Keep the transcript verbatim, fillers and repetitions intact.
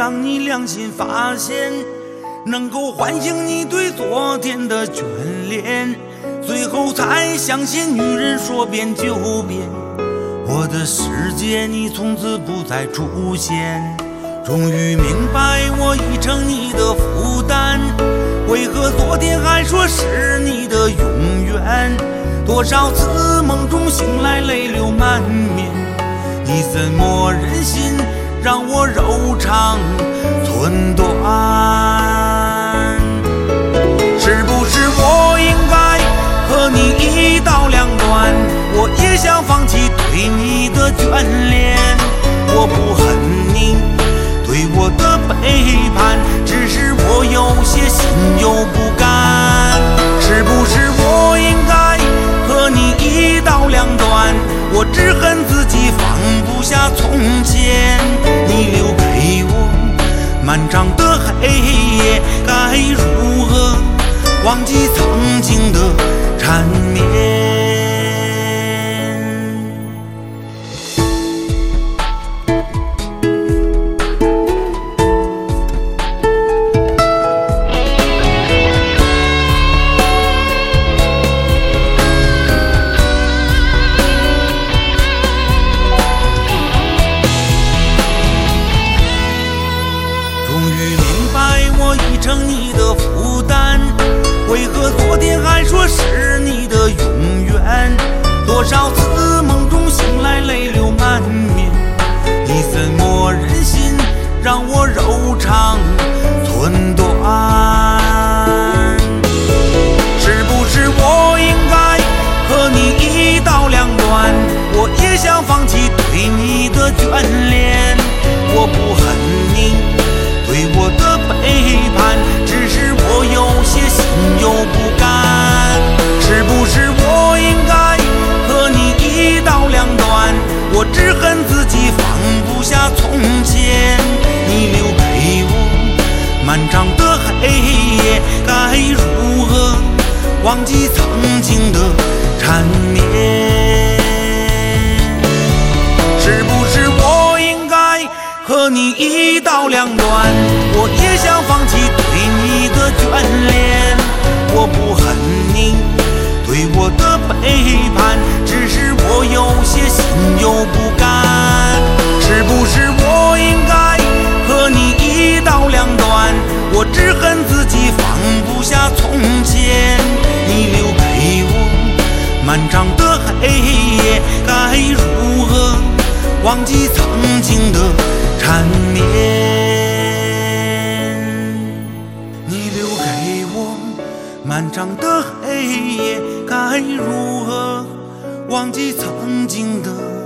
让你良心发现，能够唤醒你对昨天的眷恋，最后才相信女人说变就变。我的世界你从此不再出现，终于明白我已成你的负担，为何昨天还说是你的永远？多少次梦中醒来泪流满面，你怎么忍心让我柔肠寸断？是不是我应该和你一刀两断？我也想放弃对你的眷恋，我不恨你对我的背叛，只是我有些心有不甘。是不是我应该和你一刀两断？我只恨自己放不下从前，你留给我漫长的黑夜，该如何忘记曾经的缠绵？成你的负担，为何昨天还说是你的永远？多少次梦中醒来泪流满面，你怎么忍心让我柔肠寸断？是不是我应该和你一刀两断？我也想放弃对你的眷恋，我不恨你对我的背叛，只是我有些心有不甘。是不是我应该和你一刀两断？我只恨自己放不下从前，你留给我漫长的黑夜，该如何忘记曾经的缠绵？是不是我应该和你一刀两断？我也想放弃对你的眷恋，我不恨你对我的背叛，只是我有些心有不甘。是不是我应该和你一刀两断？我只恨自己放不下从前，你留给我漫长的黑夜，该如何忘记曾经的缠绵？你留给我漫长的黑夜，该如何忘记曾经的